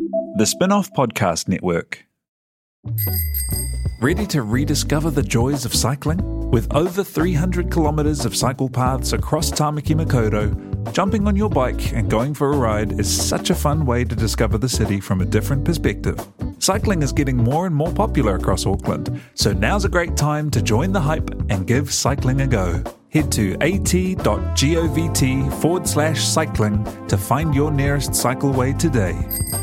The Spin-off Podcast Network. Ready to rediscover the joys of cycling? With over 300 kilometres of cycle paths across Tāmaki Makaurau, jumping on your bike and going for a ride is such a fun way to discover the city from a different perspective. Cycling is getting more and more popular across Auckland, so now's a great time to join the hype and give cycling a go. Head to at.govt/cycling to find your nearest cycleway today.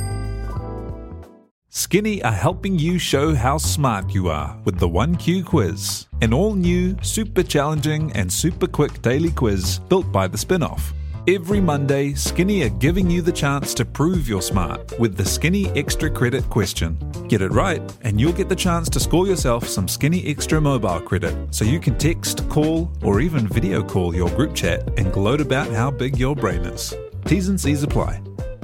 Skinny are helping you show how smart you are with the 1Q quiz, an all-new, super challenging and super quick daily quiz built by the Spin-off. Every Monday, Skinny are giving you the chance to prove you're smart with the Skinny Extra Credit question. Get it right, and you'll get the chance to score yourself some Skinny Extra mobile credit, so you can text, call, or even video call your group chat and gloat about how big your brain is. T's and C's apply.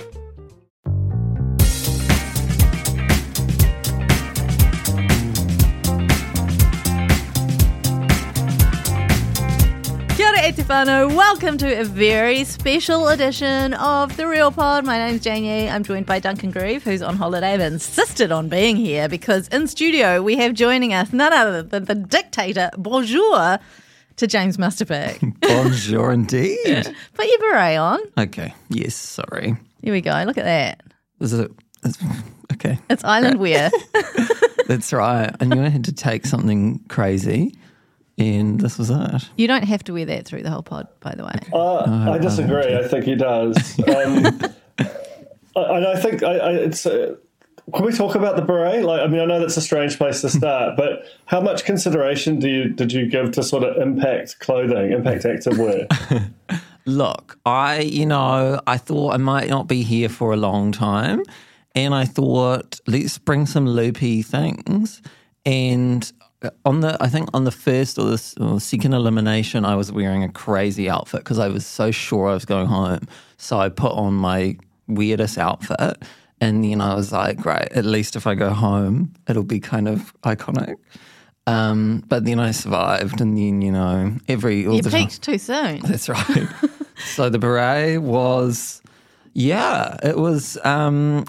Kia ora e te whānau. Welcome to a very special edition of The Real Pod. My name's Jane Yee. I'm joined by Duncan Grieve, who's on holiday but insisted on being here because in studio we have joining us none other than the dictator. Bonjour to James Musterpick. Bonjour indeed. Put your beret on. Okay. Yes, sorry. Here we go. Look at that. Okay. It's island wear. That's right. And you had to take something crazy, and this was it. You don't have to wear that through the whole pod, by the way. I disagree. I think he does. And I think it's. Can we talk about the beret? I know that's a strange place to start, but how much consideration did you give to sort of impact clothing, impact activewear? Look, I thought I might not be here for a long time, and I thought let's bring some loopy things. And on the first or the second elimination, I was wearing a crazy outfit because I was so sure I was going home. So I put on my weirdest outfit, and then I was like, right, at least if I go home, it'll be kind of iconic. But then I survived, and then, you peaked too soon. That's right. So the beret was, it was, I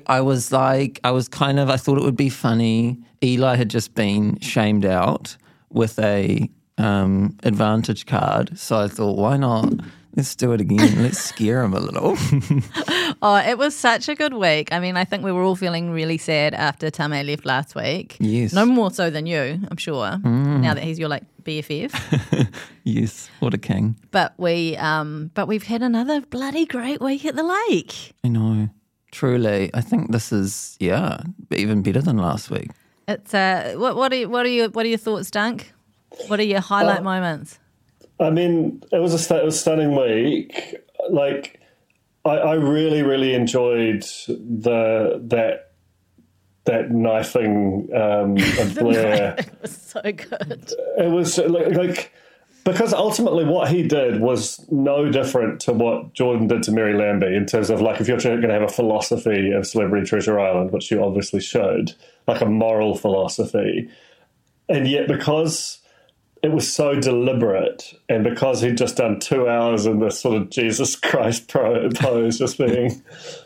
thought it would be funny. Eli had just been shamed out with a advantage card. So I thought, why not? Let's do it again. Let's scare him a little. Oh, it was such a good week. I think we were all feeling really sad after Tame left last week. Yes. No more so than you, I'm sure, now that he's your BFF. Yes, what a king. But we've had another bloody great week at the lake. I know. Truly. I think this is, even better than last week. It's what are your thoughts, Dunk? What are your highlight moments? It was a stunning week. I really, really enjoyed that knifing of Blair. It was so good. It was because ultimately what he did was no different to what Jordan did to Mary Lambie in terms of if you're going to have a philosophy of Celebrity Treasure Island, which you obviously should, a moral philosophy, and yet because it was so deliberate, and because he'd just done 2 hours in this sort of Jesus Christ pose, just being,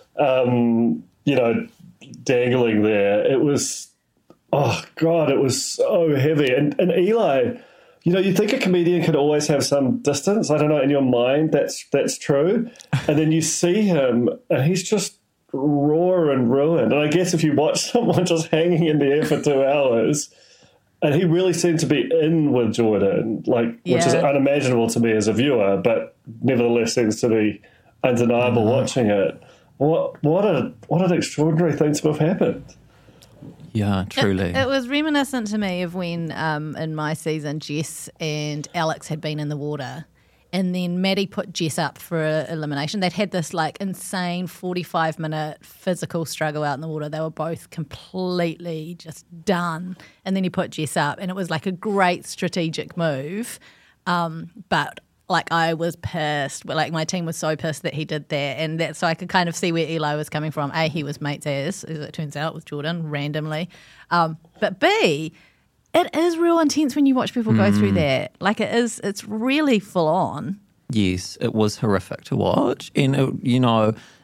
dangling there, it was, oh God, it was so heavy. And Eli, you'd think a comedian could always have some distance. I don't know, in your mind, that's true. And then you see him, and he's just raw and ruined. And I guess if you watch someone just hanging in the air for 2 hours, and he really seemed to be in with Jordan, which is unimaginable to me as a viewer, but nevertheless seems to be undeniable watching it. What an extraordinary thing to have happened. Yeah, truly. It was reminiscent to me of when in my season Jess and Alex had been in the water, and then Maddie put Jess up for elimination. They'd had this insane 45-minute physical struggle out in the water. They were both completely just done. And then he put Jess up, and it was a great strategic move. But I was pissed. My team was so pissed that he did that. And so I could kind of see where Eli was coming from. A, he was mates as it turns out, with Jordan randomly. But B, it is real intense when you watch people go through that. It's really full on. Yes, it was horrific to watch. And,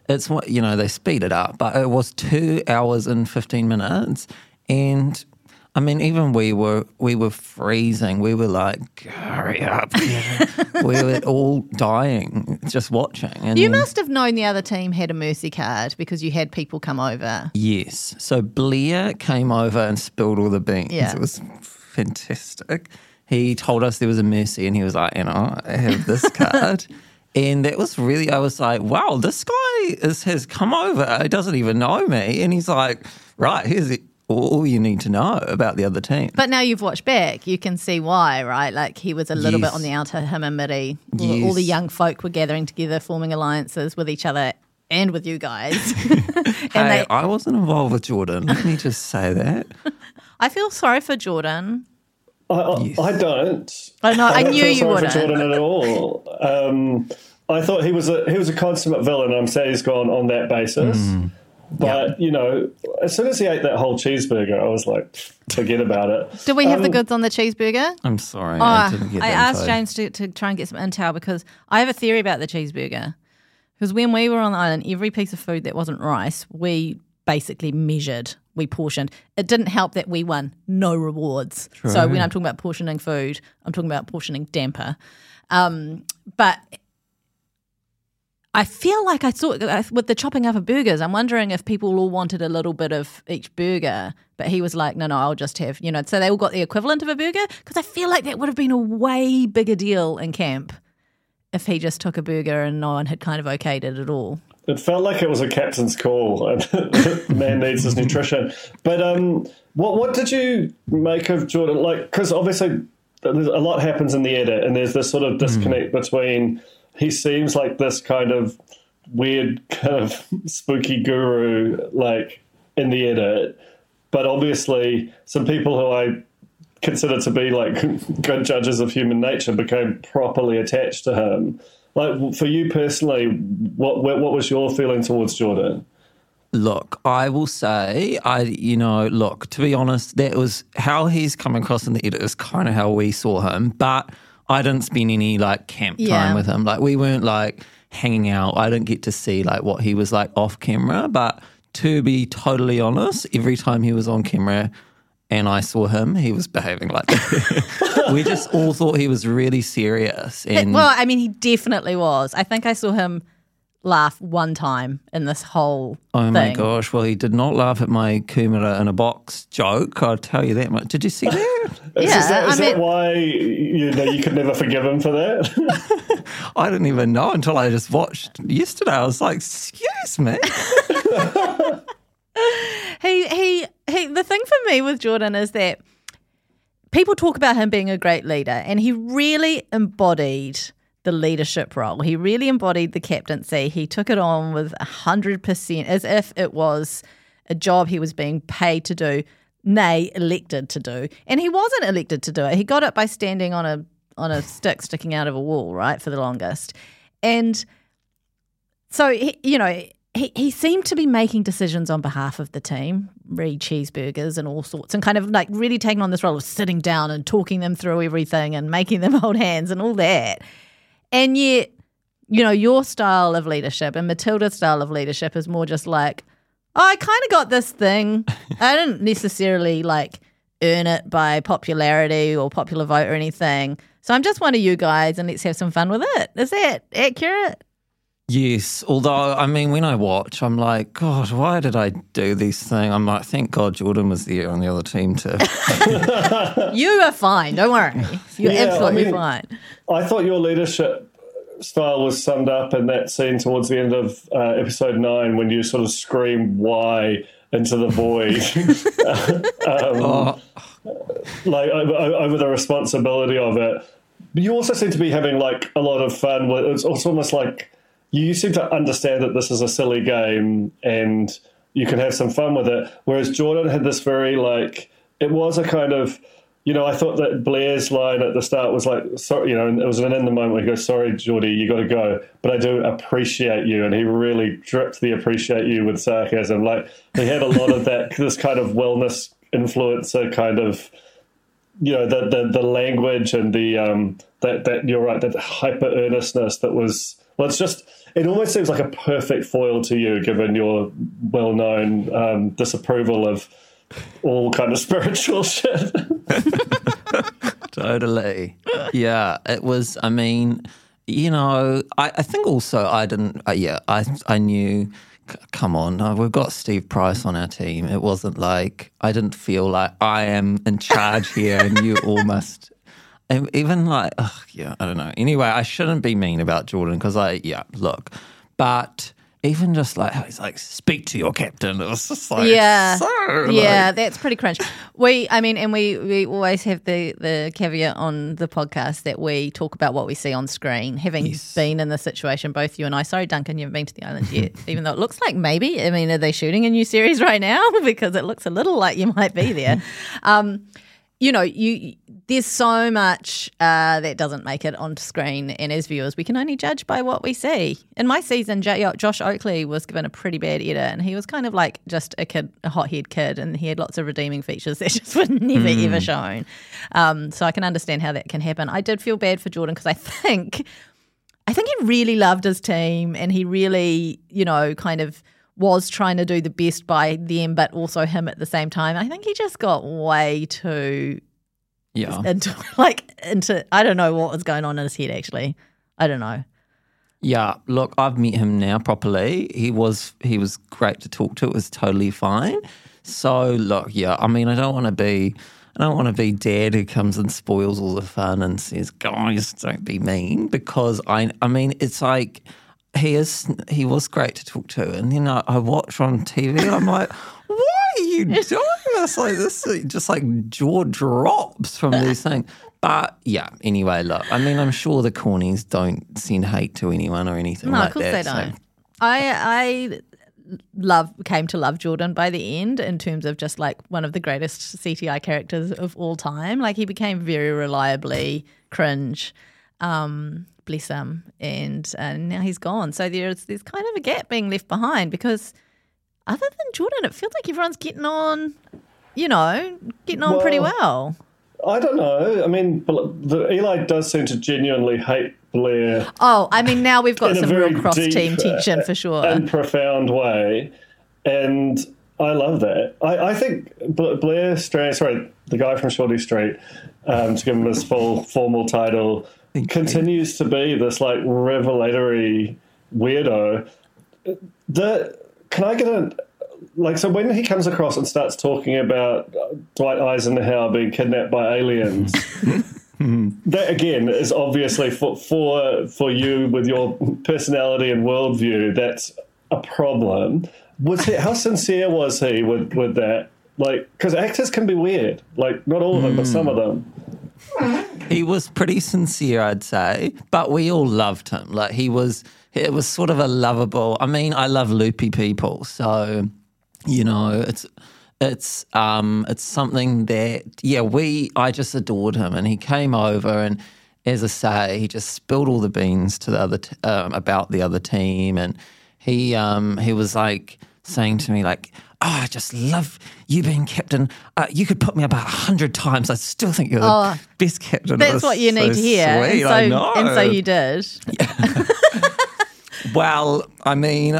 it's what, they speed it up, but it was 2 hours and 15 minutes. And I mean, even we were freezing. We were like, hurry up. We were all dying just watching. And you must have known the other team had a mercy card because you had people come over. Yes. So Blair came over and spilled all the beans. Yeah. It was fantastic. He told us there was a mercy and he was like, I have this card. And that was really, I was like, wow, this guy has come over. He doesn't even know me. And he's like, right, here's all you need to know about the other team. But now you've watched back, you can see why, right? Like he was a little Yes. bit on the outer, him and Mitty. Yes. All the young folk were gathering together, forming alliances with each other and with you guys. Hey, I wasn't involved with Jordan. Let me just say that. I feel sorry for Jordan. Yes. I don't. I know. I don't knew feel you sorry wouldn't. for Jordan at all. I thought he was a consummate villain. I'm sad he's gone on that basis. But, as soon as he ate that whole cheeseburger, I was like, forget about it. Did we have the goods on the cheeseburger? I'm sorry. I didn't get I that asked info. James to try and get some intel because I have a theory about the cheeseburger. Because when we were on the island, every piece of food that wasn't rice, we basically measured, we portioned. It didn't help that we won no rewards. True. So when I'm talking about portioning food, I'm talking about portioning damper. But I feel like I saw with the chopping up of burgers, I'm wondering if people all wanted a little bit of each burger, but he was like, no, I'll just have, so they all got the equivalent of a burger because I feel like that would have been a way bigger deal in camp if he just took a burger and no one had kind of okayed it at all. It felt like it was a captain's call. And the man needs his nutrition. But what did you make of Jordan? Like, because obviously there's a lot happens in the edit, and there's this sort of disconnect between he seems like this kind of weird, kind of spooky guru, like in the edit, but obviously some people who I consider to be like good judges of human nature became properly attached to him. Like for you personally, what was your feeling towards Jordan? Look, I will say, to be honest, that was how he's come across in the edit is kind of how we saw him, but I didn't spend any like camp time with him. Like we weren't like hanging out. I didn't get to see like what he was like off camera, but to be totally honest, every time he was on camera and I saw him, he was behaving like that. We just all thought he was really serious. And Well, I mean, he definitely was. I think I saw him laugh one time in this whole oh my thing. gosh, well, he did not laugh at my kumara in a box joke, I'll tell you that much. Did you see that? Is I mean, that why you could never forgive him for that? I didn't even know until I just watched yesterday. I was like, excuse me. He the thing for me with Jordan is that people talk about him being a great leader, and he really embodied the leadership role. He really embodied the captaincy. He took it on with 100% as if it was a job he was being paid to do, nay, elected to do. And he wasn't elected to do it. He got it by standing on a stick sticking out of a wall, right, for the longest. And so, he seemed to be making decisions on behalf of the team, re cheeseburgers and all sorts, and kind of like really taking on this role of sitting down and talking them through everything and making them hold hands and all that. And yet, your style of leadership and Matilda's style of leadership is more just like, I kind of got this thing. I didn't necessarily like earn it by popularity or popular vote or anything. So I'm just one of you guys and let's have some fun with it. Is that accurate? Yes, although, I mean, when I watch, I'm like, God, why did I do this thing? I'm like, thank God Jordan was there on the other team too. You are fine. Don't worry. You're absolutely fine. I thought your leadership style was summed up in that scene towards the end of episode 9 when you sort of scream "why" into the void, like over the responsibility of it. But you also seem to be having like a lot of fun with it's almost like you seem to understand that this is a silly game and you can have some fun with it. Whereas Jordan had this very like, it was a kind of, I thought that Blair's line at the start was like, sorry, and it was in the moment where he goes, sorry, Geordie, you got to go, but I do appreciate you. And he really dripped the appreciate you with sarcasm. Like he had a lot of that, this kind of wellness influencer kind of, the language and the, that you're right, that hyper earnestness that was, well, it almost seems like a perfect foil to you, given your well-known disapproval of all kind of spiritual shit. Totally. Yeah, it was, I mean, you know, I think also I didn't, I knew, come on, we've got Steve Price on our team. It wasn't like, I didn't feel like I am in charge here and you all must, and even like, I don't know. Anyway, I shouldn't be mean about Jordan because look, but even just like how he's like, speak to your captain. It was just like, that's pretty cringe. We always have the caveat on the podcast that we talk about what we see on screen. Having been in the situation, both you and I. Sorry, Duncan, you haven't been to the island yet, even though it looks like maybe. I mean, are they shooting a new series right now? Because it looks a little like you might be there. There's so much that doesn't make it on screen, and as viewers, we can only judge by what we see. In my season, Josh Oakley was given a pretty bad edit, and he was kind of like just a hothead kid, and he had lots of redeeming features that just were never ever shown. So I can understand how that can happen. I did feel bad for Jordan because I think he really loved his team, and he really, kind of was trying to do the best by them, but also him at the same time. I think he just got way too into I don't know what was going on in his head actually. I don't know. Yeah, look, I've met him now properly. He was great to talk to. It was totally fine. So look, I mean, I don't want to be dad who comes and spoils all the fun and says, guys, don't be mean, because I mean, it's like he was great to talk to, and I watch on TV and I'm like, why are you doing this? Like this, just like jaw drops from these things. But anyway, look, I mean, I'm sure the cornies don't send hate to anyone or anything like that. No, of course they don't. I came to love Jordan by the end in terms of just like one of the greatest CTI characters of all time. Like he became very reliably cringe. Bless him, and now he's gone. So there's kind of a gap being left behind, because other than Jordan, it feels like everyone's getting on pretty well. I don't know. I mean, Eli does seem to genuinely hate Blair. Oh, I mean, now we've got some real cross-team tension for sure. In a profound way, and I love that. I think Blair Strand, the guy from Shorty Street, to give him his full formal title, continues to be this like revelatory weirdo. Can I get so when he comes across and starts talking about Dwight Eisenhower being kidnapped by aliens, that again is obviously for you with your personality and worldview, that's a problem. How sincere was he with that? Like, because actors can be weird. Like, not all of them, but some of them. He was pretty sincere, I'd say, but we all loved him. Like it was sort of a lovable. I mean, I love loopy people, so it's something that I just adored him, and he came over, and as I say, he just spilled all the beans to the other about the other team, and he was like saying to me like, I just love you being captain. You could put me about 100 times. I still think you're the best captain. That's what you need to hear. Sweet, I know. And so you did. Yeah. Well, I mean,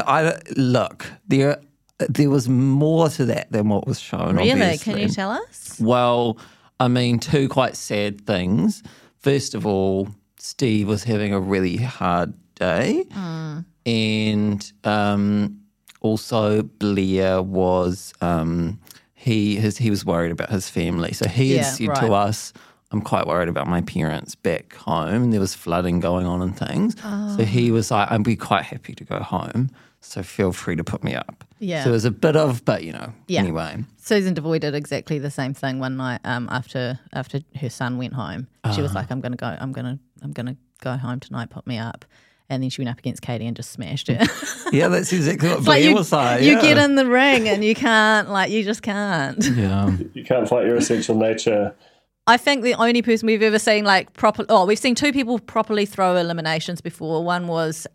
there was more to that than what was shown. Really? Obviously. Can you tell us? Well, I mean, two quite sad things. First of all, Steve was having a really hard day. And also, Blair was he was worried about his family. So he had said to us, I'm quite worried about my parents back home, and there was flooding going on and things. So he was like, I'd be quite happy to go home, so feel free to put me up. Yeah. So it was a bit of, but anyway. Susan Devoy did exactly the same thing one night after her son went home. She was like, I'm gonna go home tonight, put me up. And then she went up against Katie and just smashed her. Yeah, that's exactly what Blair was like. You get in the ring and you just can't. Yeah. You can't fight your essential nature. I think the only person we've ever seen we've seen two people properly throw eliminations before. One was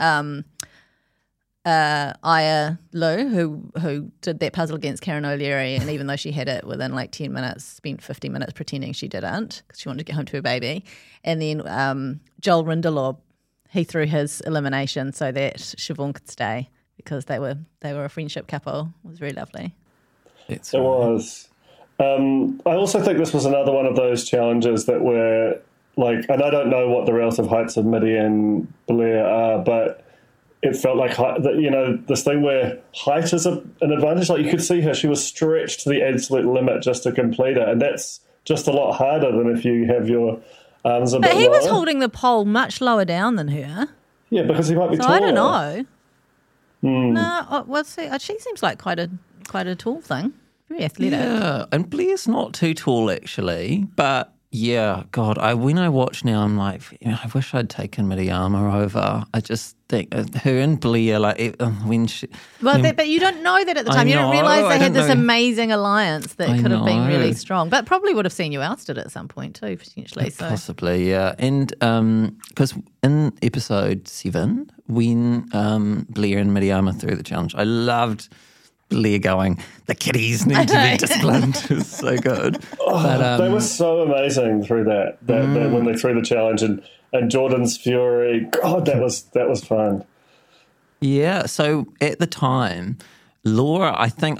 Aya Lou, who did that puzzle against Karen O'Leary, and even though she had it within like 10 minutes, spent 50 minutes pretending she didn't because she wanted to get home to her baby. And then Joel Rindelob, he threw his elimination so that Siobhan could stay because they were a friendship couple. It was very lovely. It was. I also think this was another one of those challenges that were like, and I don't know what the relative heights of Mitty and Blair are, but it felt like, this thing where height is an advantage. Like you could see her, she was stretched to the absolute limit just to complete it. And that's just a lot harder than if you have your arms a bit lower. But he was holding the pole much lower down than her. Yeah, because he might be taller. I don't know. No, well, see, she seems like quite a tall thing. Very athletic. Yeah, and Blair's not too tall actually, but yeah, God, when I watch now, I'm like, I wish I'd taken Mitty Armour over. I just think her and Blair, like when she. But you don't know that at the time. You don't realise they had this amazing alliance that could have been really strong, but probably would have seen you ousted at some point too, potentially. So. Possibly, yeah, and because in episode 7, when Blair and Mitty Armour threw the challenge, I loved Blair going, the kiddies need to be disciplined. It was so good. They were so amazing through that when they threw the challenge and Jordan's fury. God, that was fun. Yeah, so at the time, Laura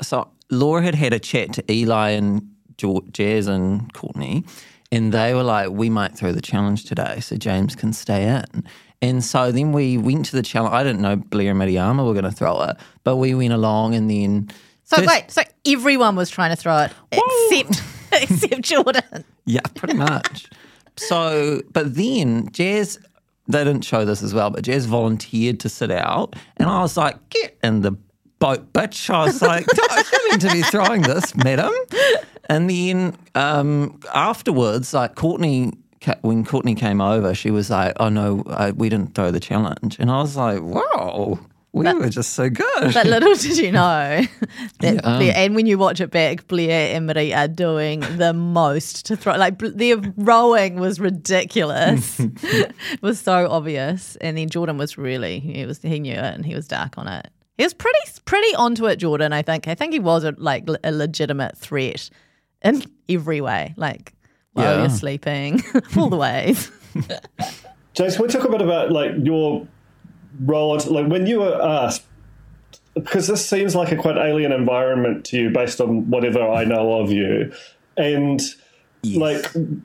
had a chat to Eli and Jazz and Courtney, and they were like, we might throw the challenge today so James can stay in. And so then we went to the challenge. I didn't know Blair and Mitty Armour were going to throw it, but we went along and then... So everyone was trying to throw it except Jordan. Yeah, pretty much. So, but then Jazz, they didn't show this as well, but Jazz volunteered to sit out. And I was like, get in the boat, bitch. I was like, I don't mean to be throwing this, madam. And then afterwards, like when Courtney came over, she was like, oh no, we didn't throw the challenge. And I was like, wow, we were just so good. But little did you know that Blair, and when you watch it back, Blair and Mitty are doing the most to throw. Like their rowing was ridiculous. It was so obvious. And then Jordan was really, he knew it and he was dark on it. He was pretty onto it, Jordan, I think. I think he was a legitimate threat in every way. Like, while you're sleeping, all the ways. James, can we talk a bit about like your role, like when you were asked, because this seems like a quite alien environment to you based on whatever I know of you, and like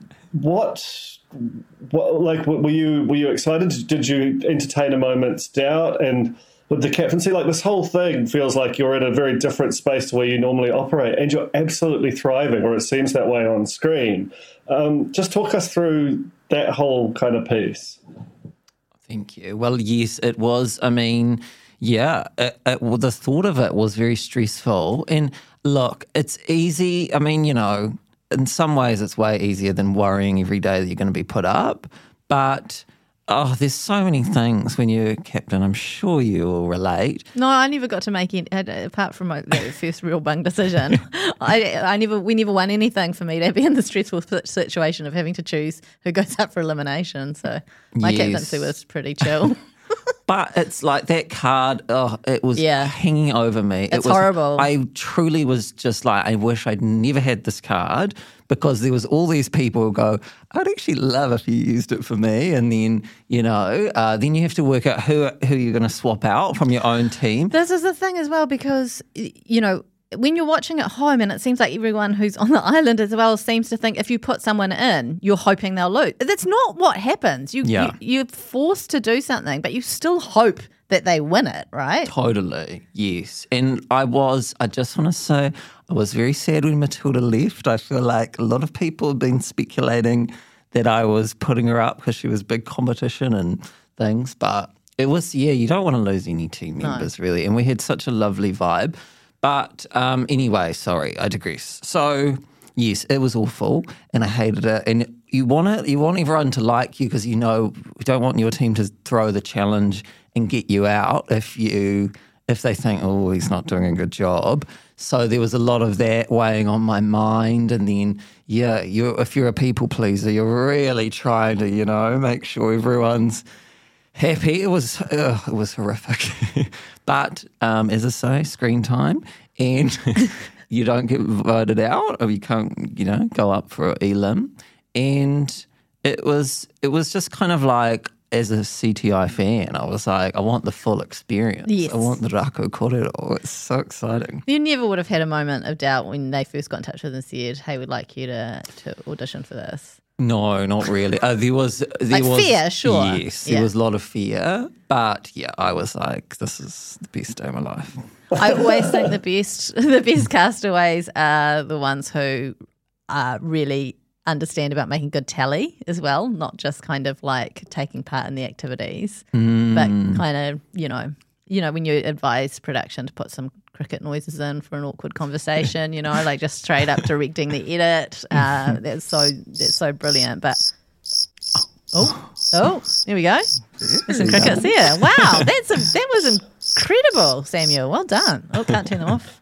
what like were you excited? Did you entertain a moment's doubt? And with the captaincy, like this whole thing feels like you're in a very different space to where you normally operate, and you're absolutely thriving, or it seems that way on screen. Just talk us through that whole kind of piece. Thank you. Well, yes, it was. I mean, yeah, the thought of it was very stressful. And look, it's easy. I mean, in some ways it's way easier than worrying every day that you're going to be put up. But there's so many things when you're captain. I'm sure you will relate. No, I never got to make it, apart from that first real bung decision. We never won anything for me to be in the stressful situation of having to choose who goes up for elimination. So my captaincy was pretty chill. But it's like that card, it was hanging over me. It's horrible. I truly was just like, I wish I'd never had this card, because there was all these people who go, I'd actually love if you used it for me. And then, then you have to work out who you're going to swap out from your own team. This is the thing as well, because, when you're watching at home, and it seems like everyone who's on the island as well seems to think if you put someone in, you're hoping they'll lose. That's not what happens. You're forced to do something, but you still hope that they win it, right? Totally, yes. And I just want to say, I was very sad when Matilda left. I feel like a lot of people have been speculating that I was putting her up because she was big competition and things. But it was, you don't want to lose any team members, really. And we had such a lovely vibe. But anyway, sorry, I digress. So, yes, it was awful and I hated it. And you want everyone to like you, because you don't want your team to throw the challenge and get you out if they think, oh, he's not doing a good job. So there was a lot of that weighing on my mind. And then, if you're a people pleaser, you're really trying to, make sure everyone's happy. It was horrific. But as I say, screen time, and you don't get voted out, or you can't, go up for elim. And it was just kind of like, as a CTI fan, I was like, I want the full experience. Yes. I want the Rako Korero. It's so exciting. You never would have had a moment of doubt when they first got in touch with us and said, hey, we'd like you to audition for this. No, not really. There was fear, sure. Yes, there was a lot of fear, but yeah, I was like, this is the best day of my life. I always think the best castaways are the ones who really understand about making good tally as well, not just kind of like taking part in the activities, but kind of, when you advise production to put some cricket noises in for an awkward conversation, like just straight up directing the edit. That's so brilliant. But oh, here we go. There's some crickets here. Wow, that was incredible, Samuel. Well done. Oh, can't turn them off.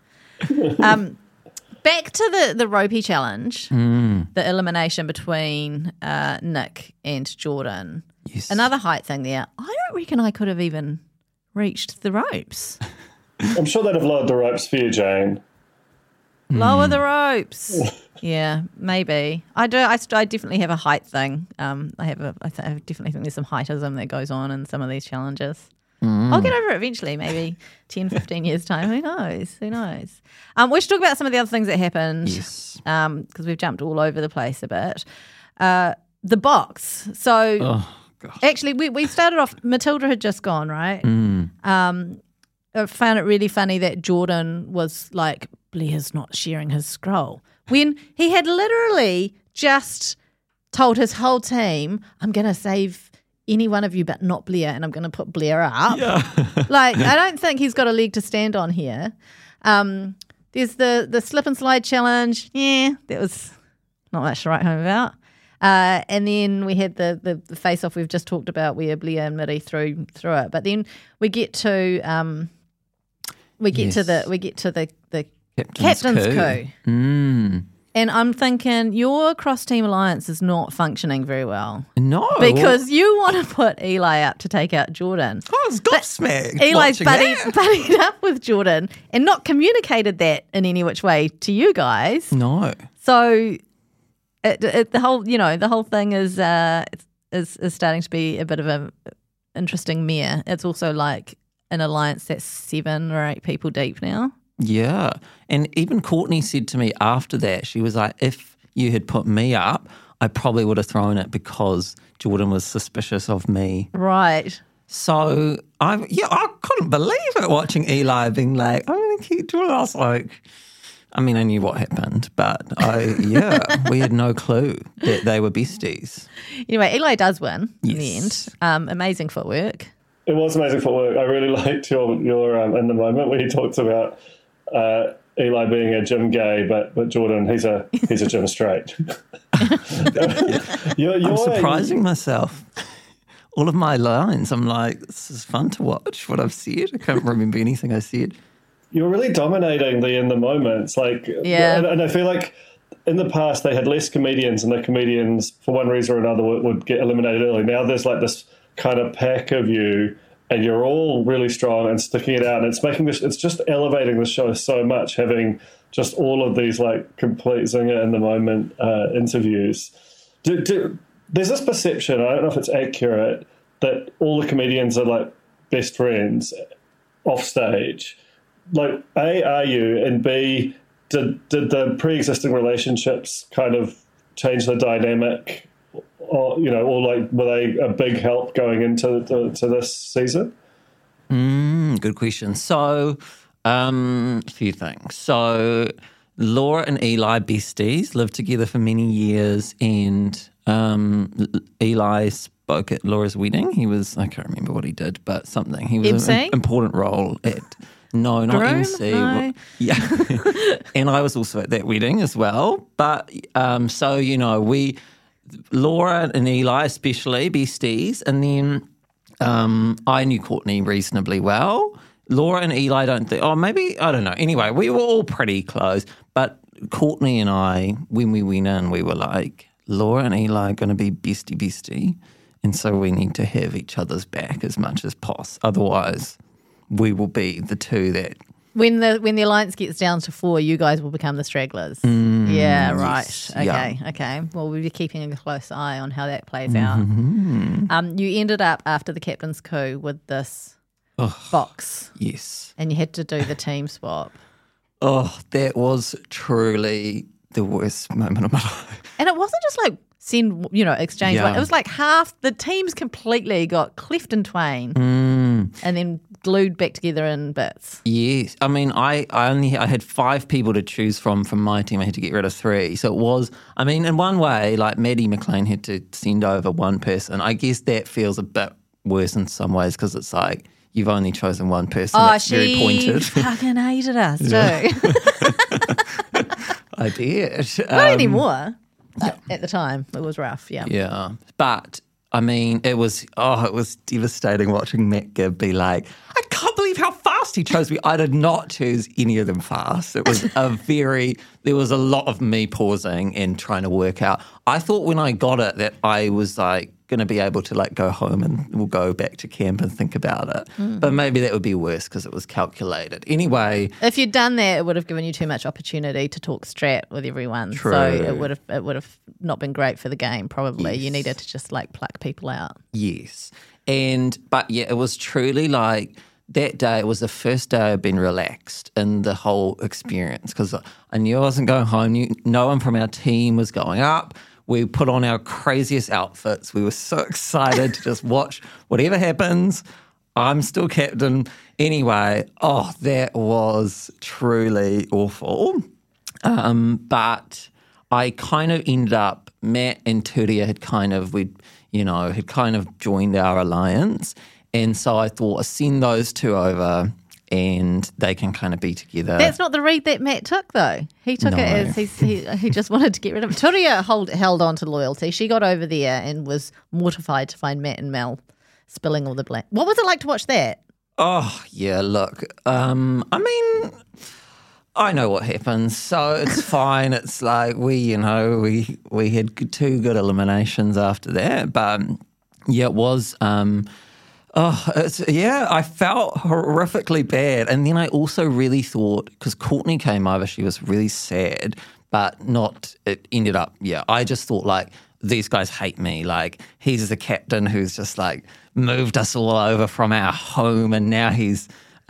Back to the ropey challenge, the elimination between Nick and Jordan. Yes. Another height thing there. I don't reckon I could have even reached the ropes. I'm sure they'd have lowered the ropes for you, Jane. Lower the ropes. Yeah, maybe. I do. I definitely have a height thing. I definitely think there's some heightism that goes on in some of these challenges. I'll get over it eventually, maybe 10, 15 years' time. Who knows? We should talk about some of the other things that happened. Yes. Because we've jumped all over the place a bit. The box. So, actually, we started off, Matilda had just gone, right? I found it really funny that Jordan was like, Blair's not sharing his scroll. When he had literally just told his whole team, I'm going to save any one of you but not Blair, and I'm going to put Blair up. Yeah. Like, I don't think he's got a leg to stand on here. There's the slip and slide challenge. Yeah, that was not much to write home about. And then we had the face off we've just talked about where Blair and Miri threw it. But then we get to the captain's coup. And I'm thinking your cross-team alliance is not functioning very well. No. Because you want to put Eli up to take out Jordan. I was gobsmacked. Eli's buddied up with Jordan and not communicated that in any which way to you guys. No. So the whole thing is starting to be a bit of an interesting mare. It's also like an alliance that's 7 or 8 people deep now. Yeah. And even Courtney said to me after that, she was like, if you had put me up, I probably would have thrown it because Jordan was suspicious of me. Right. So I couldn't believe it watching Eli being like, I'm going to keep Jordan. I was like, I mean, I knew what happened, but we had no clue that they were besties. Anyway, Eli does win in the end. Amazing footwork. It was amazing footwork. I really liked your in the moment where he talked about Eli being a gym gay, but Jordan, he's a gym straight. I'm surprising myself. All of my lines, I'm like, this is fun to watch what I've said. I can't remember anything I said. You're really dominating the in the moments. And I feel like in the past they had less comedians, and the comedians, for one reason or another, would get eliminated early. Now there's like this kind of pack of you, and you're all really strong and sticking it out, and it's just elevating the show so much, having just all of these like complete zinger in the moment interviews. There's this perception, I don't know if it's accurate, that all the comedians are like best friends off stage. Like, A, are you, and B, did the pre-existing relationships kind of change the dynamic? Or like, were they a big help going into to this season? Good question. So, a few things. So, Laura and Eli, besties, lived together for many years, and Eli spoke at Laura's wedding. I can't remember what he did, but something. He was an important role at... No, not Groom? MC. No. Yeah. And I was also at that wedding as well. But so, Laura and Eli especially, besties. And then I knew Courtney reasonably well. Laura and Eli don't think, maybe, I don't know. Anyway, we were all pretty close. But Courtney and I, when we went in, we were like, Laura and Eli are going to be bestie. And so we need to have each other's back as much as possible. Otherwise, we will be the two that When the alliance gets down to 4, you guys will become the stragglers. Yeah, right. yes, Okay. Well, we'll be keeping a close eye on how that plays out. You ended up after the captain's coup with this box, Yes. and you had to do the team swap. Oh, that was truly the worst moment of my life. And it wasn't just like exchange. Yeah. It was like half the teams completely got cleft in twain and then glued back together in bits. Yes. I mean, I had 5 people to choose from my team. I had to get rid of 3. So it was, I mean, in one way, like Maddie McLean had to send over one person. I guess that feels a bit worse in some ways because it's like you've only chosen one person. Oh, It's very pointed. fucking hated us too. I did. Not anymore. At the time, it was rough. Yeah. Yeah. But I mean, it was devastating watching Matt Gibb be like, I can't believe how fast he chose me. I did not choose any of them fast. It was there was a lot of me pausing and trying to work out. I thought when I got it that I was like going to be able to like go home and we'll go back to camp and think about it. But maybe that would be worse because it was calculated. Anyway. If you'd done that, it would have given you too much opportunity to talk strat with everyone. True. So it would have not been great for the game, probably. Yes. You needed to just like pluck people out. Yes. But yeah, it was truly like that day, it was the first day I'd been relaxed in the whole experience because I knew I wasn't going home. No one from our team was going up. We put on our craziest outfits. We were so excited to just watch whatever happens. I'm still captain. Anyway, that was truly awful. But I kind of ended up, Matt and Turia had kind of joined our alliance. And so I thought, I'll send those 2 over and they can kind of be together. That's not the read that Matt took, though. He took it as he just wanted to get rid of it. Turia held on to loyalty. She got over there and was mortified to find Matt and Mel spilling all the blame. What was it like to watch that? Oh, yeah, look, I mean, I know what happens, so it's fine. It's like we had 2 good eliminations after that, but yeah, it was... I felt horrifically bad. And then I also really thought, because Courtney came over, she was really sad, it ended up, I just thought like, these guys hate me. Like, he's the captain who's just like moved us all over from our home and now he's,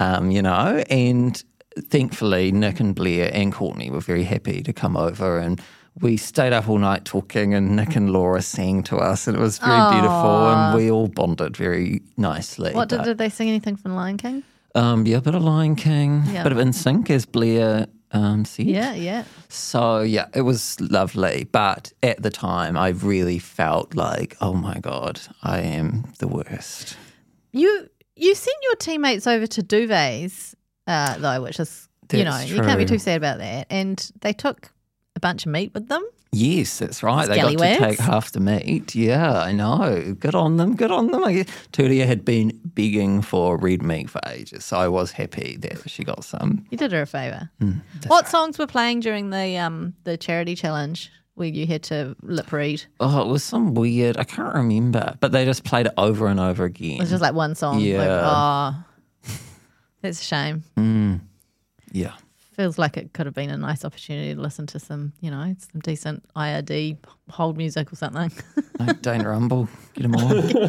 and thankfully Nick and Blair and Courtney were very happy to come over and we stayed up all night talking and Nick and Laura sang to us and it was very beautiful and we all bonded very nicely. Did they sing anything from Lion King? A bit of Lion King, a bit of NSYNC as Blair said. Yeah. So, it was lovely. But at the time, I really felt like, oh my God, I am the worst. You sent your teammates over to Duvets, though, which is, That's you can't be true. too sad about that. And they took a bunch of meat with them. Yes, that's right. They got to Scallywags. take half the meat. Yeah, I know. Good on them. I guess Turia had been begging for red meat for ages, so I was happy that she got some. You did her a favour. What songs were playing during the charity challenge where you had to lip read? Oh, it was some weird, I can't remember, but they just played it over and over again. It was just like one song. Yeah. That's a shame. Yeah. Feels like it could have been a nice opportunity to listen to some decent IRD hold music or something. Like Dane Rumble, get them on.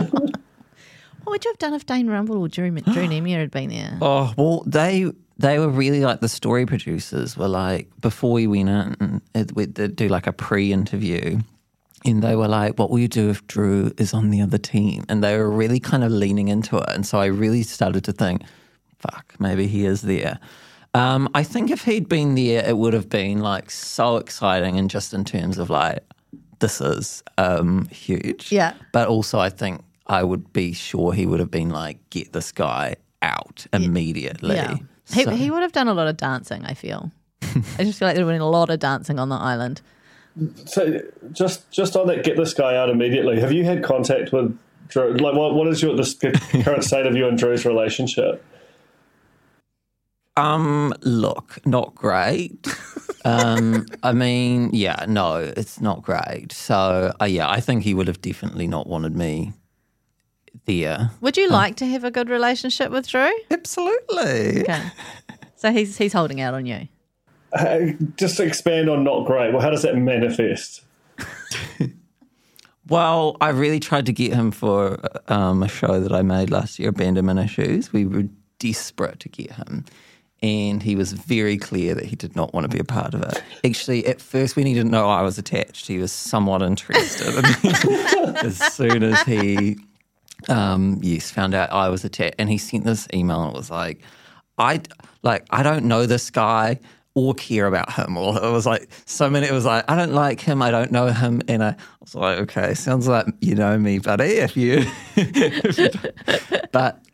What would you have done if Dane Rumble or Drew Nemier had been there? Oh, well, they were really like the story producers were like, before we went in, we'd do like a pre-interview and they were like, what will you do if Drew is on the other team? And they were really kind of leaning into it. And so I really started to think, fuck, maybe he is there. I think if he'd been there, it would have been like so exciting and just in terms of like, this is huge. Yeah. But also I think I would be sure he would have been like, get this guy out immediately. Yeah. So- He would have done a lot of dancing, I feel. I just feel like there would have been a lot of dancing on the island. So just on that, get this guy out immediately. Have you had contact with Drew? Like, what is the current state of you and Drew's relationship? Look, not great. I mean, no, it's not great. So, I think he would have definitely not wanted me there. Would you like to have a good relationship with Drew? Absolutely. Okay. So he's holding out on you. Just to expand on not great, well, how does that manifest? Well, I really tried to get him for a show that I made last year, Abandonment Issues. We were desperate to get him. And he was very clear that he did not want to be a part of it. Actually, at first, when he didn't know I was attached, he was somewhat interested. And as soon as he, found out I was attached, and he sent this email and it was like, I don't know this guy or care about him. Or it was like so many. It was like, I don't like him. I don't know him. And I was like, okay, sounds like you know me, buddy. If you, but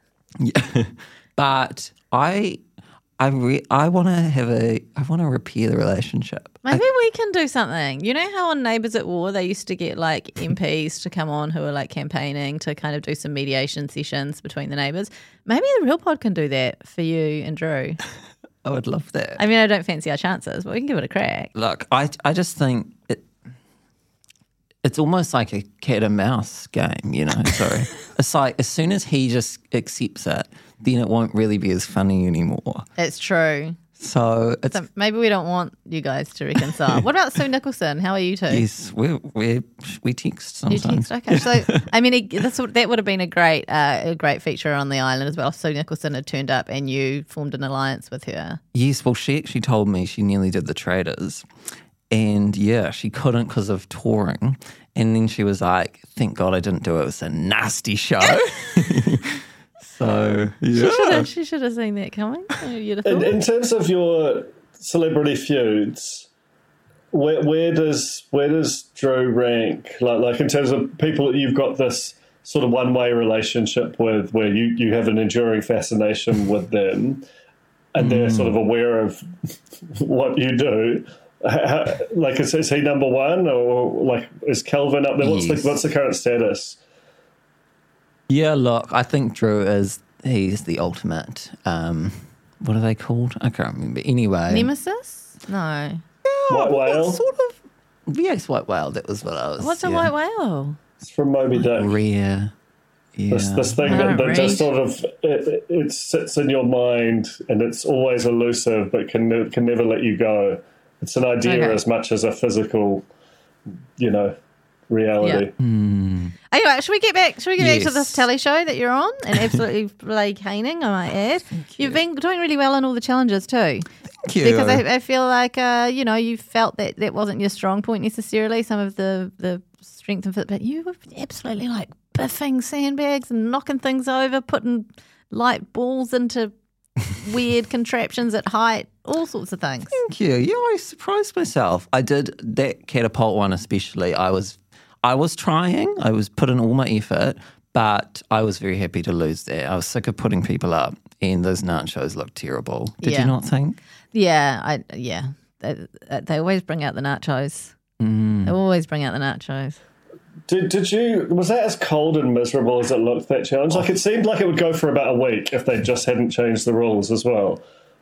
I want to repair the relationship. Maybe we can do something. You know how on Neighbours at War they used to get like MPs to come on who are like campaigning to kind of do some mediation sessions between the neighbours. Maybe the Real Pod can do that for you and Drew. I would love that. I mean, I don't fancy our chances, but we can give it a crack. Look, I just think it's almost like a cat and mouse game, you know. Sorry, it's like as soon as he just accepts it, then it won't really be as funny anymore. It's true. So maybe we don't want you guys to reconcile. What about Sue Nicholson? How are you two? Yes, we text sometimes. You text, okay. So I mean, that would have been a great feature on the island as well. If Sue Nicholson had turned up and you formed an alliance with her. Yes, well, she actually told me she nearly did The Traders, and yeah, she couldn't because of touring. And then she was like, "Thank God I didn't do it. It was a nasty show." So yeah, she should have seen that coming. In terms of your celebrity feuds, where does Drew rank? Like in terms of people that you've got this sort of one-way relationship with, where you have an enduring fascination with them, and they're sort of aware of what you do. Like is he number one, or like is Kelvin up there? What's the current status? Yeah, look, I think Drew he's the ultimate, what are they called? I can't remember. Anyway. Nemesis? No. Yeah, White whale? Sort of. Yes, white whale. That was what I was. What's a white whale? It's from Moby Dick. Rare. Yeah. This thing that just sort of, it sits in your mind and it's always elusive but can never let you go. It's an idea as much as a physical, reality. Yeah. Anyway, should we get back to this telly show that you're on and absolutely play caning, I might add. You've been doing really well in all the challenges too. Thank you. Because I feel like, you felt that wasn't your strong point necessarily, some of the strength of it, but you were absolutely like biffing sandbags and knocking things over, putting light balls into weird contraptions at height, all sorts of things. Thank you. Yeah, I surprised myself. I did that catapult one especially. I was trying. I was putting all my effort, but I was very happy to lose there. I was sick of putting people up, and those nachos looked terrible. Did you not think? Yeah, They always bring out the nachos. They always bring out the nachos. Was that as cold and miserable as it looked, that challenge? Like, it seemed like it would go for about a week if they just hadn't changed the rules as well.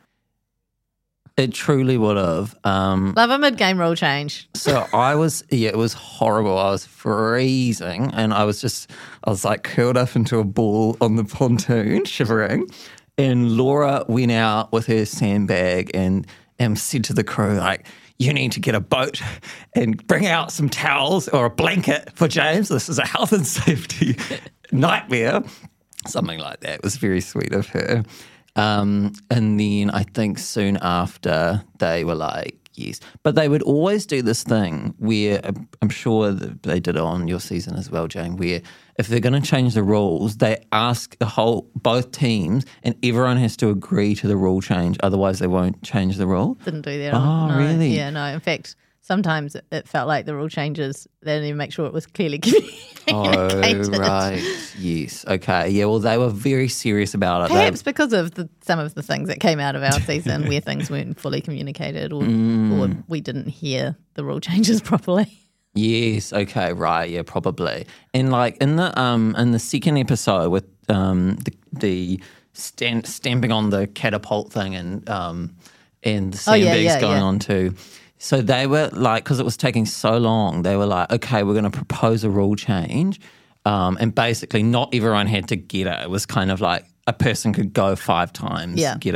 It truly would have. Love a mid-game rule change. So it was horrible. I was freezing and I was like curled up into a ball on the pontoon, shivering. And Laura went out with her sandbag and said to the crew, like, you need to get a boat and bring out some towels or a blanket for James. This is a health and safety nightmare. Something like that. It was very sweet of her. And then I think soon after they were like, yes. But they would always do this thing where I'm sure that they did it on your season as well, Jane, where if they're going to change the rules, they ask both teams and everyone has to agree to the rule change. Otherwise, they won't change the rule. Didn't do that. Oh, no. really? Yeah, no. In fact, sometimes it felt like the rule changes, they didn't even make sure it was clearly communicated. Oh, right. Yes. Okay. Yeah, well, they were very serious about it. Perhaps because of some of the things that came out of our season where things weren't fully communicated or we didn't hear the rule changes properly. Yes. Okay. Right. Yeah. Probably. And like in the second episode with the stamping on the catapult thing and the sandbags going on too. So they were like, because it was taking so long, they were like, okay, we're going to propose a rule change, and basically not everyone had to get it. It was kind of like a person could go 5 times, get it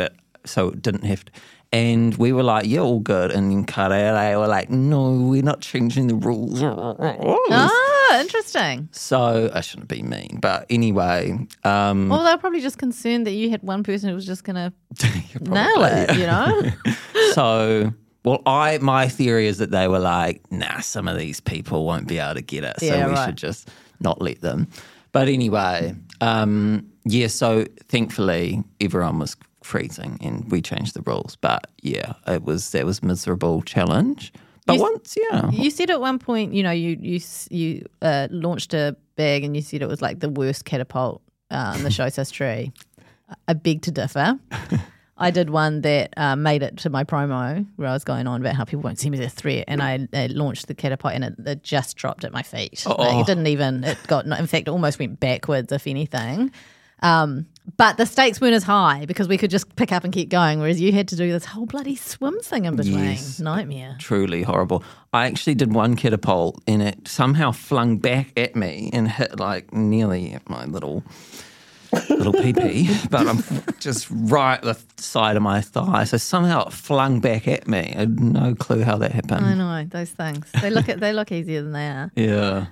so it didn't have to. And we were like, yeah, all good. And then Karere were like, no, we're not changing the rules. Oh, interesting. So I shouldn't be mean. But anyway. Well, they were probably just concerned that you had one person who was just going to nail it, you know? So, well, my theory is that they were like, nah, some of these people won't be able to get it. So we should just not let them. But anyway, so thankfully everyone was freezing and we changed the rules. But yeah, that was miserable challenge. But you said at one point, you know, you launched a bag and you said it was like the worst catapult in the show's history. I beg to differ. I did one that made it to my promo where I was going on about how people won't see me as a threat, and I launched the catapult and it just dropped at my feet. Like, it didn't even. In fact, it almost went backwards, if anything. But the stakes weren't as high because we could just pick up and keep going, whereas you had to do this whole bloody swim thing in between. Yes. Nightmare. Truly horrible. I actually did one catapult and it somehow flung back at me and hit like nearly at my little pee-pee, but I'm just right at the side of my thigh. So somehow it flung back at me. I had no clue how that happened. I know, those things. They look easier than they are. Yeah.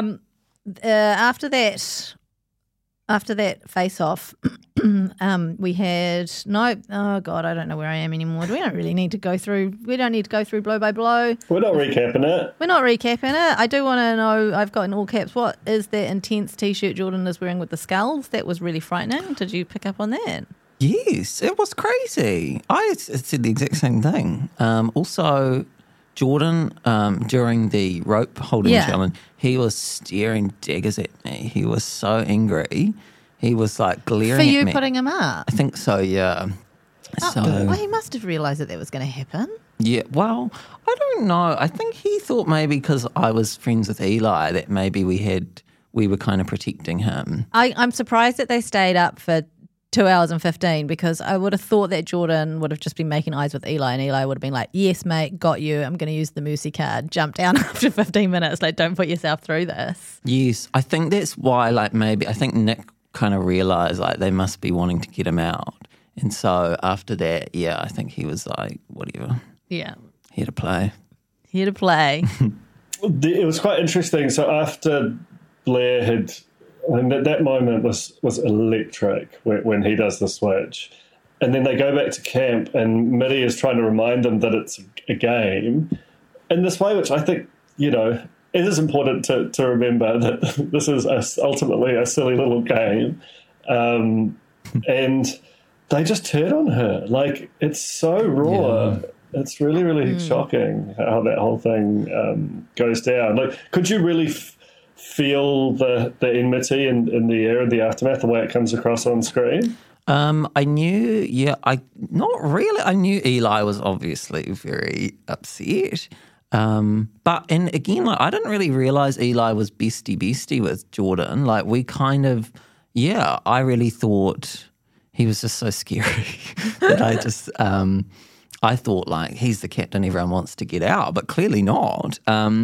After that face-off, we had I don't know where I am anymore. We don't need to go through blow by blow. We're not recapping it. I do want to know, I've got in all caps, what is that intense T-shirt Jordan is wearing with the skulls? That was really frightening. Did you pick up on that? Yes, it was crazy. I said the exact same thing. Also, Jordan, during the rope holding challenge, he was staring daggers at me. He was so angry. He was like glaring at me. For you putting him up? I think so, yeah. Well, he must have realised that was going to happen. Yeah, well, I don't know. I think he thought maybe because I was friends with Eli that maybe we were kind of protecting him. I'm surprised that they stayed up for 2 hours and 15 because I would have thought that Jordan would have just been making eyes with Eli and Eli would have been like, yes, mate, got you. I'm going to use the mercy card. Jump down after 15 minutes. Like, don't put yourself through this. Yes, I think that's why, like, maybe, I think Nick kind of realised, like, they must be wanting to get him out. And so after that, I think he was like, whatever. Yeah. Here to play. It was quite interesting. So after Blair had... And that moment was electric when he does the switch. And then they go back to camp and Mitty is trying to remind them that it's a game in this way, which I think, you know, it is important to remember that this is ultimately a silly little game. And they just turn on her. Like, it's so raw. Yeah. It's really, really shocking how that whole thing goes down. Like, could you really... feel the enmity in the air and the aftermath, the way it comes across on screen? I knew, not really. I knew Eli was obviously very upset. But again, like, I didn't really realise Eli was bestie with Jordan. Like, we kind of, I really thought he was just so scary that I just, I thought, like, he's the captain everyone wants to get out, but clearly not.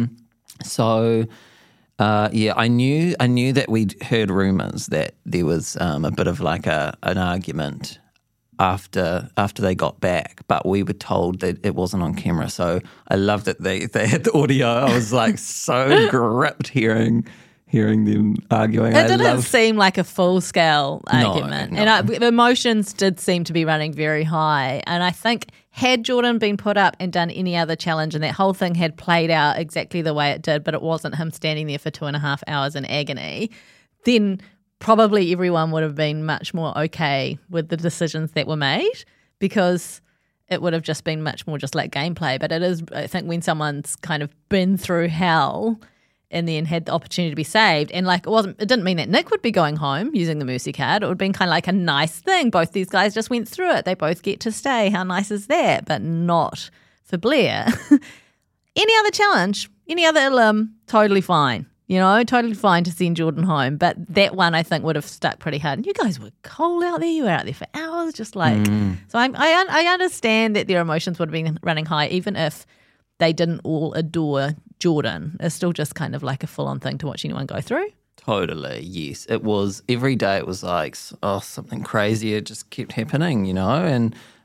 I knew that we'd heard rumours that there was a bit of like an argument after they got back, but we were told that it wasn't on camera. So I love that they had the audio. I was like so gripped hearing them arguing. It didn't seem like a full-scale argument. No. And emotions did seem to be running very high. And I think had Jordan been put up and done any other challenge and that whole thing had played out exactly the way it did, but it wasn't him standing there for 2.5 hours in agony, then probably everyone would have been much more okay with the decisions that were made because it would have just been much more just like gameplay. But it is, I think, when someone's kind of been through hell and then had the opportunity to be saved. And like it didn't mean that Nick would be going home using the mercy card. It would have been kind of like a nice thing. Both these guys just went through it. They both get to stay. How nice is that? But not for Blair. Any other challenge, any other Elim, totally fine. You know, totally fine to send Jordan home. But that one I think would have stuck pretty hard. And you guys were cold out there. You were out there for hours, just like. So I understand that their emotions would have been running high, even if they didn't all adore Jordan. It's still just kind of like a full-on thing to watch anyone go through. Totally, yes. It was, every day it was like, something crazy. It just kept happening, you know. And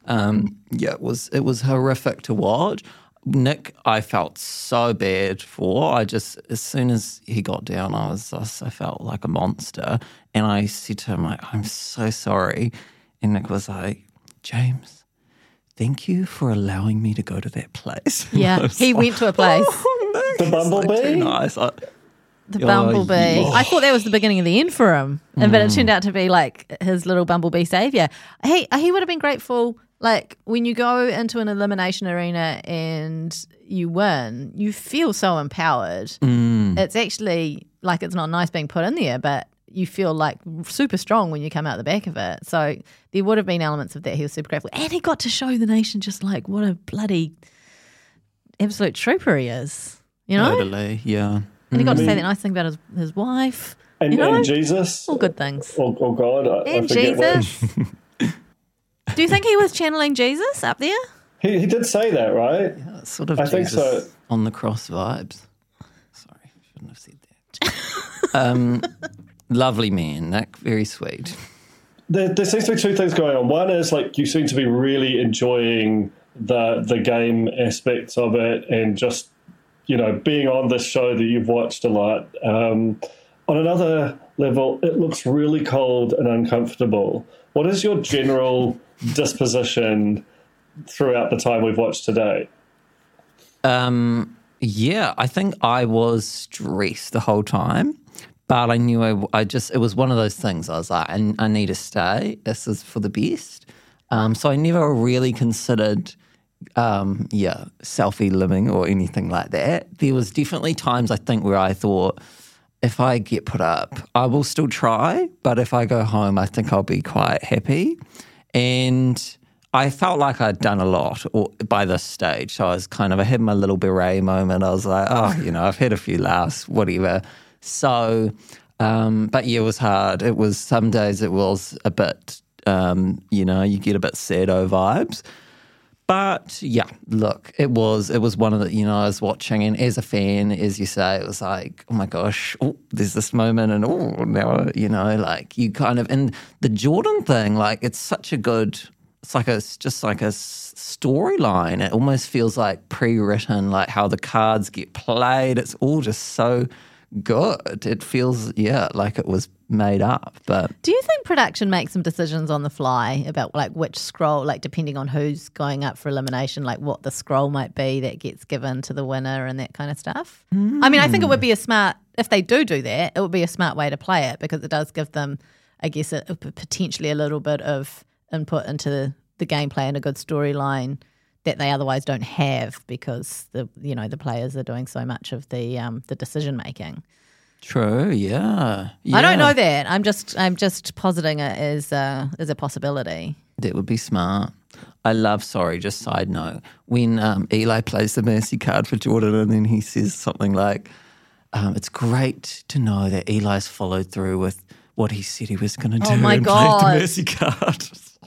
it was horrific to watch. Nick, I felt so bad for. As soon as he got down, I felt like a monster. And I said to him, like, I'm so sorry. And Nick was like, James, thank you for allowing me to go to that place. Yeah, he went to a place. Oh, Nick, The Bumblebee? so too nice. The Bumblebee. yeah. I thought that was the beginning of the end for him. But it turned out to be like his little Bumblebee savior. He would have been grateful, like when you go into an elimination arena and you win, you feel so empowered. It's actually like it's not nice being put in there, but you feel like super strong when you come out the back of it. So there would have been elements of that. He was super grateful. And he got to show the nation just like what a bloody absolute trooper he is. You know? Totally, yeah. And he got to say that nice thing about his wife. And, you know? and Jesus. All good things. Or God. I And forget Jesus. Do you think he was channeling Jesus up there? He did say that, right? It's sort of I think Jesus so. on the cross vibes. Sorry, shouldn't have said that. Lovely man, Nick. Very sweet. There seems to be two things going on. One is like you seem to be really enjoying the game aspects of it and just, you know, being on this show that you've watched a lot. On another level, it looks really cold and uncomfortable. What is your general disposition throughout the time we've watched today? Yeah, I think I was stressed the whole time, but I knew it was one of those things. I was like, I need to stay. This is for the best. So I never really considered, selfie living or anything like that. There was definitely times I think where I thought, if I get put up, I will still try, but if I go home, I think I'll be quite happy. And I felt like I'd done a lot by this stage. So I had my little beret moment. I was like, I've had a few laughs, whatever. So, but yeah, it was hard. It was, some days it was a bit, you get a bit saddo vibes. But yeah, look, it was one of the, I was watching, and as a fan, as you say, it was like, oh my gosh, there's this moment, and now, like you kind of, and the Jordan thing, like it's such a good, it's just like a storyline. It almost feels like pre-written, like how the cards get played. It's all just so good. It feels, like it was made up. But do you think production makes some decisions on the fly about like which scroll, like depending on who's going up for elimination, like what the scroll might be that gets given to the winner and that kind of stuff? I mean, I think it would be if they do that, it would be a smart way to play it, because it does give them, I guess, potentially a little bit of input into the gameplay and a good storyline that they otherwise don't have, because the players are doing so much of the decision making. True, yeah. I don't know that. I'm just positing it as a possibility. That would be smart. Just side note, when Eli plays the mercy card for Jordan, and then he says something like, it's great to know that Eli's followed through with what he said he was going to do, my and God. played the mercy card.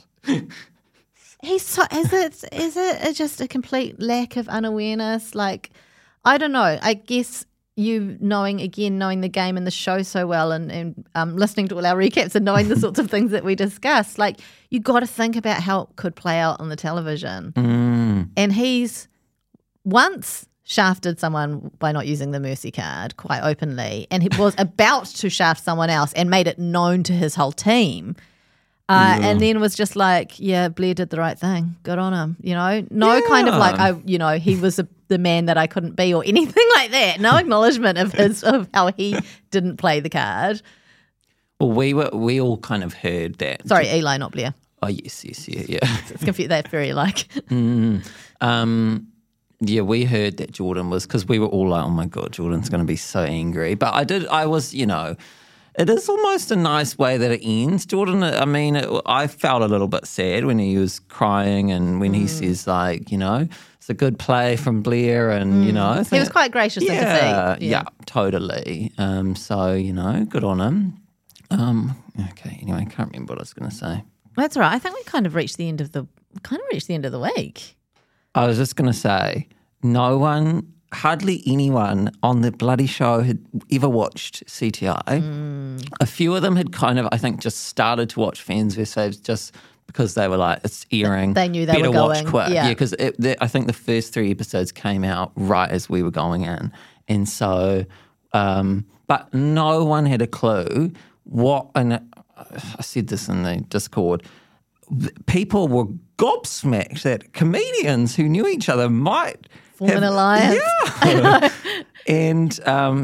Is it just a complete lack of unawareness? Like, I don't know. I guess you knowing the game and the show so well, and listening to all our recaps and knowing the sorts of things that we discuss, like you got to think about how it could play out on the television. And he's once shafted someone by not using the mercy card quite openly, and he was about to shaft someone else and made it known to his whole team. And then was just like, Blair did the right thing. Good on him. Kind of like, he was the man that I couldn't be or anything like that. No acknowledgement of how he didn't play the card. Well, we all kind of heard that. Sorry, Eli, not Blair. Oh, yes, yeah. It's confused. That's very like. Yeah, we heard that Jordan was, because we were all like, oh my God, Jordan's going to be so angry. But I was, it is almost a nice way that it ends. Jordan, I mean, I felt a little bit sad when he was crying, and when he says, like, it's a good play from Blair, and, he was quite gracious in defeat. Yeah, totally. So, good on him. Okay, anyway, I can't remember what I was going to say. That's all right. I think we kind of reached the end of the week. I was just going to say, hardly anyone on the bloody show had ever watched CTI. A few of them had kind of, I think, just started to watch Fans vs. Faves just because they were like, it's airing. They knew they better were going. watch quick. Yeah, because I think the first 3 episodes came out right as we were going in. And so, but no one had a clue what, and I said this in the Discord, people were gobsmacked that comedians who knew each other might form an alliance. Yeah. And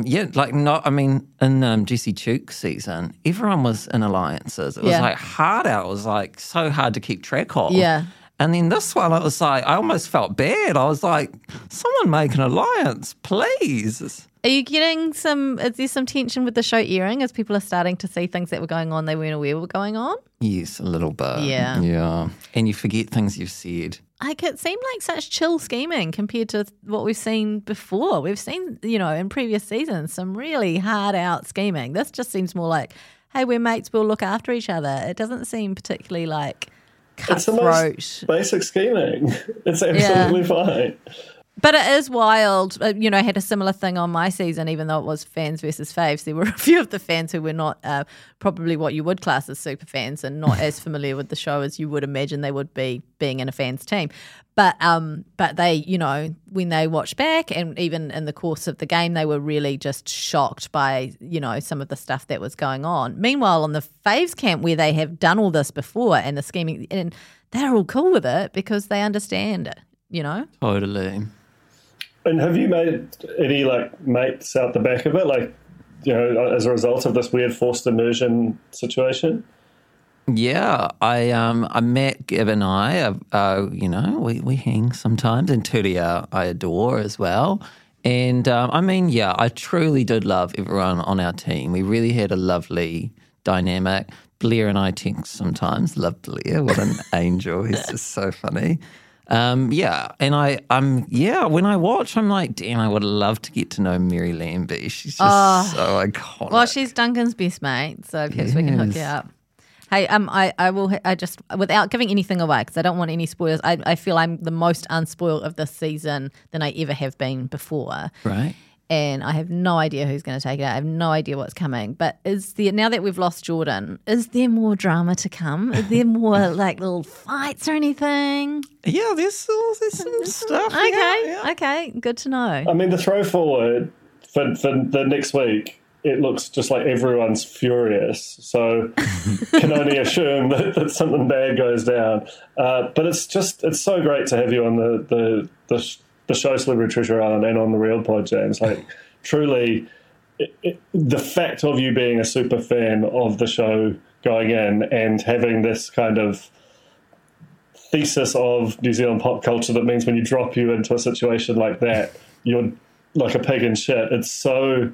in Jesse Chuke's season, everyone was in alliances. It was like hard out. It was like so hard to keep track of. Yeah. And then this one, it was like, I almost felt bad. I was like, someone make an alliance, please. Are you getting is there some tension with the show airing as people are starting to see things that were going on they weren't aware were going on? Yes, a little bit. Yeah. Yeah. And you forget things you've said. Like, it seemed like such chill scheming compared to what we've seen before. We've seen, in previous seasons, some really hard out scheming. This just seems more like, hey, we're mates, we'll look after each other. It doesn't seem particularly like cutthroat. It's the most basic scheming. It's absolutely fine. But it is wild. I had a similar thing on my season, even though it was fans versus faves. There were a few of the fans who were not probably what you would class as super fans and not as familiar with the show as you would imagine they would be being in a fans team. But they, when they watched back and even in the course of the game, they were really just shocked by, some of the stuff that was going on. Meanwhile, on the faves camp where they have done all this before and the scheming, and they're all cool with it because they understand it, Totally. And have you made any mates out the back of it, as a result of this weird forced immersion situation? Yeah, I met Gib and I. We hang sometimes, and Turia I adore as well. And I truly did love everyone on our team. We really had a lovely dynamic. Blair and I text sometimes. Love Blair. What an angel. He's just so funny. And when I watch, I'm like, damn, I would love to get to know Mary Lambie. She's just so iconic. Well, she's Duncan's best mate, so perhaps we can hook you up. Hey, I just, without giving anything away, because I don't want any spoilers, I feel I'm the most unspoiled of this season than I ever have been before. Right. And I have no idea who's going to take it out. I have no idea what's coming. But now that we've lost Jordan, is there more drama to come? Is there more little fights or anything? Yeah, there's some stuff. Okay, good to know. I mean, the throw forward for the next week, it looks just like everyone's furious. So can only assume that something bad goes down. But it's so great to have you on the show Celebrity Treasure Island and on the Real Pod, James. Truly, the fact of you being a super fan of the show going in and having this kind of thesis of New Zealand pop culture that means when you drop you into a situation like that, you're like a pig in shit. It's so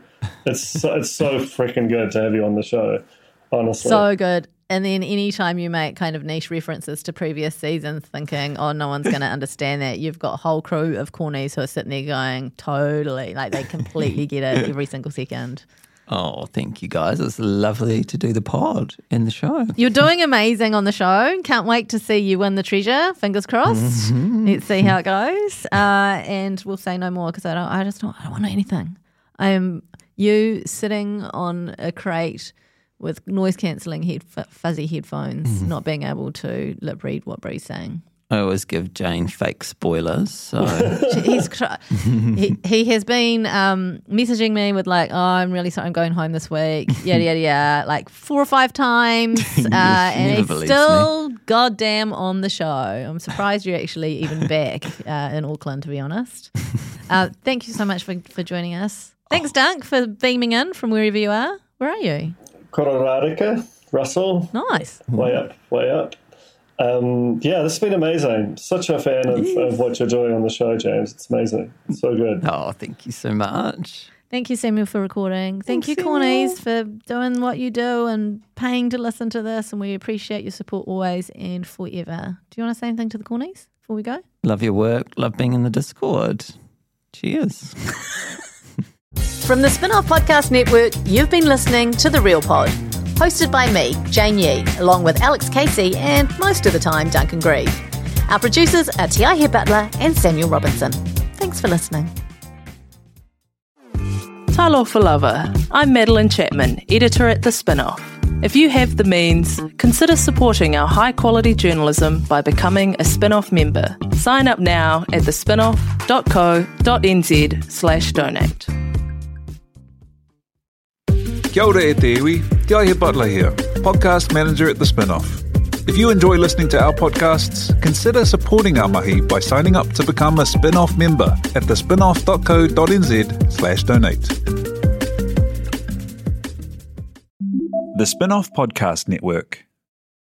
freaking good to have you on the show, honestly. So good. And then anytime you make kind of niche references to previous seasons thinking, oh, no one's going to understand that, you've got a whole crew of cornies who are sitting there going, totally, they completely get it every single second. Oh, thank you guys. It's lovely to do the pod and the show. You're doing amazing on the show. Can't wait to see you win the treasure. Fingers crossed. Mm-hmm. Let's see how it goes. And we'll say no more because I don't want anything. I am you sitting on a crate with noise-cancelling fuzzy headphones, not being able to lip read what Bree's saying. I always give Jane fake spoilers. So he has been messaging me with I'm really sorry, I'm going home this week, yada, yada, yada, 4 or 5 times. And he's still goddamn on the show. I'm surprised you're actually even back in Auckland, to be honest. Thank you so much for joining us. Thanks, Dunk, for beaming in from wherever you are. Where are you? Kororarika, Russell. Nice. Way up. This has been amazing. Such a fan of what you're doing on the show, James. It's amazing. It's so good. Oh, thank you so much. Thank you, Samuel, for recording. Thank you, Cornies, for doing what you do and paying to listen to this, and we appreciate your support always and forever. Do you want to say anything to the Cornies before we go? Love your work. Love being in the Discord. Cheers. From the Spin-Off Podcast Network, you've been listening to The Real Pod, hosted by me, Jane Yee, along with Alex Casey and, most of the time, Duncan Grieve. Our producers are T.I. Butler and Samuel Robinson. Thanks for listening. Talofa Lover. I'm Madeline Chapman, editor at The Spin-Off. If you have the means, consider supporting our high-quality journalism by becoming a Spinoff member. Sign up now at thespinoff.co.nz/donate. Kia ora e te iwi, Te Aihe Butler here, podcast manager at The Spinoff. If you enjoy listening to our podcasts, consider supporting our mahi by signing up to become a Spinoff member at thespinoff.co.nz/donate. The Spinoff Podcast Network.